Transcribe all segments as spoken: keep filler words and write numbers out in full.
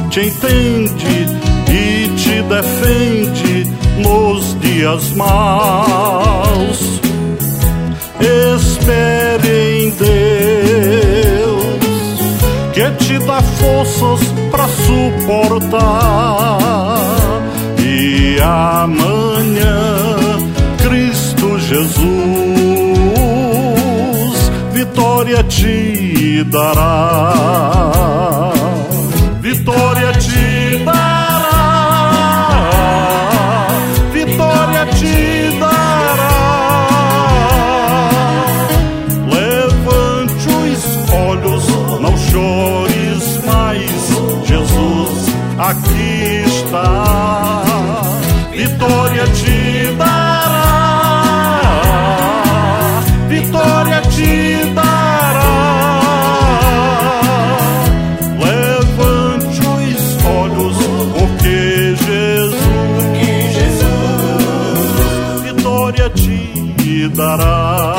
te entende e te defende nos dias maus. Espere em Deus, que te dá forças pra suportar. E amanhã Cristo Jesus vitória te dará. Vitória te dará, vitória te dará. Levante os olhos, não chores mais, Jesus aqui está. Vitória te dará, vitória te dará. Levante os olhos, porque Jesus, porque Jesus vitória te dará.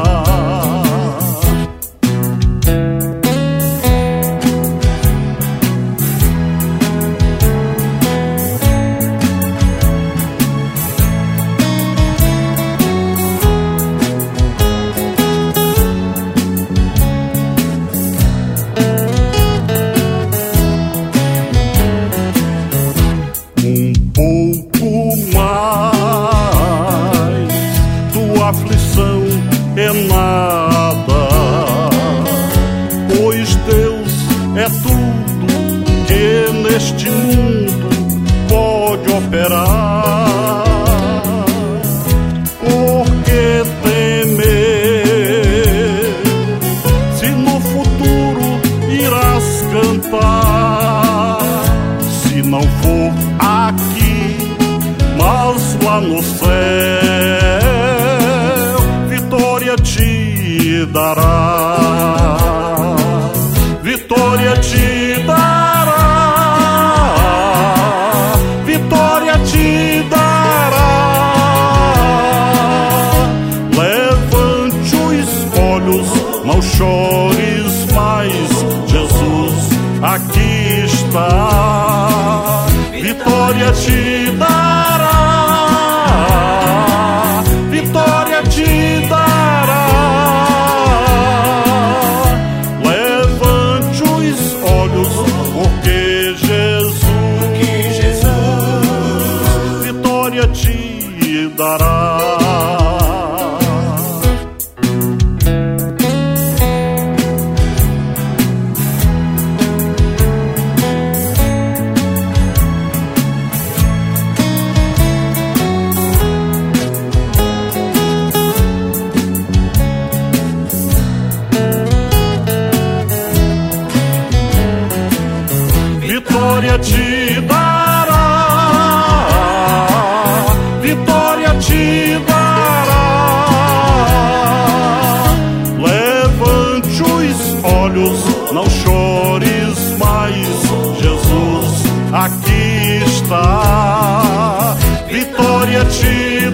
Aflição é nada, pois Deus é tudo que neste mundo pode operar. Por que temer, se no futuro irás cantar? Se não for aqui, mas lá no céu, vitória te dará, vitória te dará, vitória te dará. Levante os olhos, não chores mais, Jesus aqui está. Vitória te dará, vitória te dará. Levante os olhos, porque Jesus, porque Jesus vitória te dará. Vitória te dará, vitória te dará. Levante os olhos, não chores mais, Jesus aqui está. Vitória te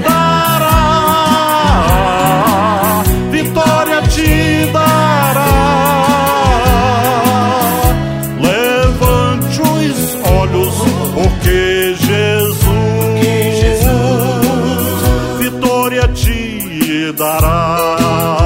dará, vitória te dará. Porque Jesus, que Jesus vitória te dará.